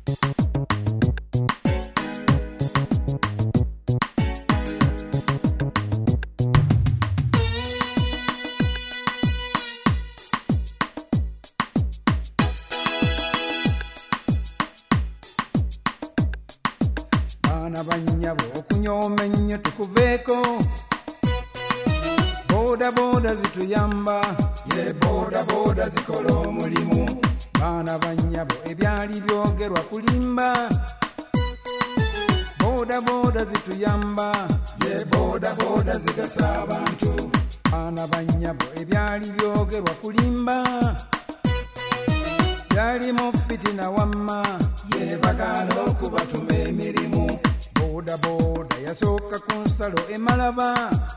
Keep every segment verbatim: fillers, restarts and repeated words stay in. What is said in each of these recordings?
Banyabo okunyoma ennyo tukuveeko boda boda zituyamba ye boda boda zikola omulimu baana banyabo ebyali byogerwa kulimba boda boda zituyamba ye boda boda zigasa abantu baana banyabo ebyali byogerwa kulimba byali mu fitina wamma ye bagala okubatuma emirimu boda boda yasooka ku nsalo emalaba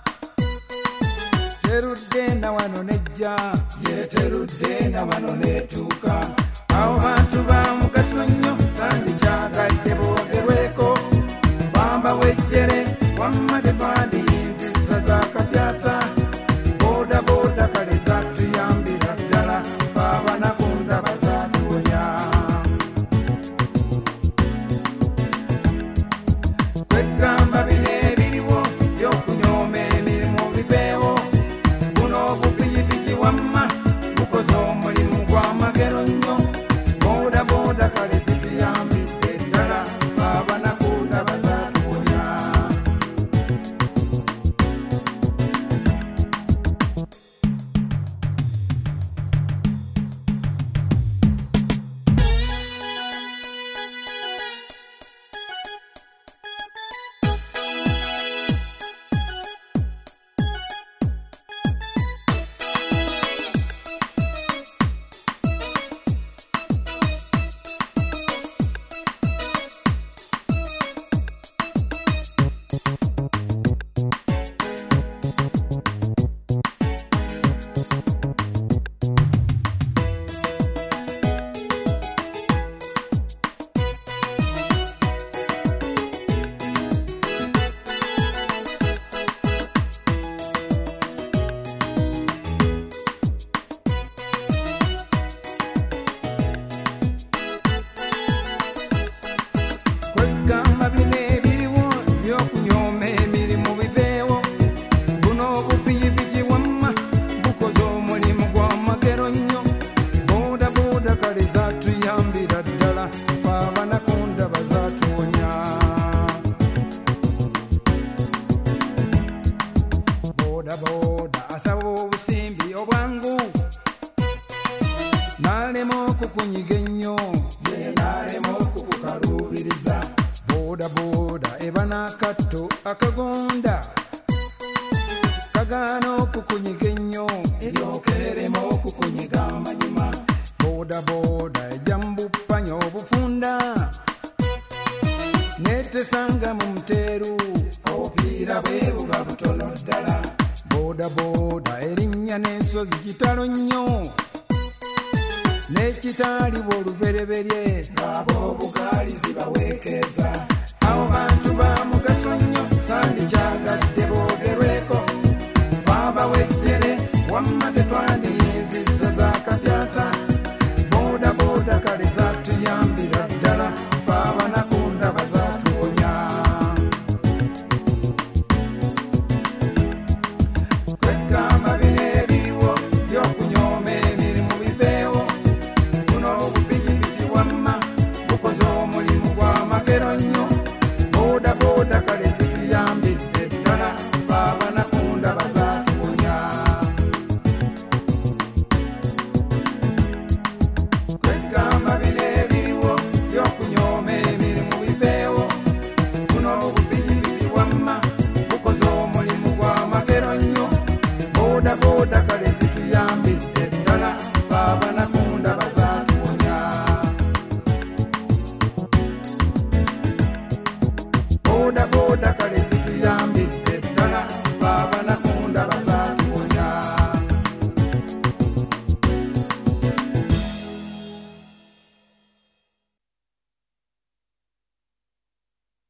terudde na wano nejja ye terudde na wano netuuka awo bantu ba mugaso nnyo sandi kyagadde boogerweko famba wejjere wamma tetwandiyinziza za kapyata boda boda kale zatuyambira ddala faabanaku ndaba zatuwonya kwegamba bino ebiriwo byokunyooma emirimu biveewo buno obupikipiki wamma bukoze omulimu gw'amagero nnyo boda boda kale zituyambidde ddala faabanaku ndaba zatuwonya boda asaba obusimbi obwangu nalema okukunyiga ennyo ye nalema okukukaluubiriza boda boda eba n'akatto akagonda kagaana okukunyiga ennyo eryokerema okukunyiga amanyima boda boda ejja mu buppanya obufunda netesanga mu muteeru obupiira bwe buba butono ddala boda boda erinnya n'ensozi kitalo nnyo n'ekitaaliwo olubereberye ng'abo obugaali zibaweekeza awo bantu ba mugaso nnyo sandi kyagadde boogerweko faaba wejjere wamma tetwandiyinziza za kapyata boda boda kale zatuyambira ddala faabanaku ndaba zatuwonya kwegamba bino ebiriwo byokunyooma emirimu biveewo buno obupikipiki wamma bukoze omulimu gw'amagero nnyo boda boda kale zituyambidde ddala faabanaku ndaba zatuwonya kwegamba bino ebiriwo byokunyooma emirimu biveewo buno obupikipiki wamma bukoze omulimu gw'amagero nnyo boda boda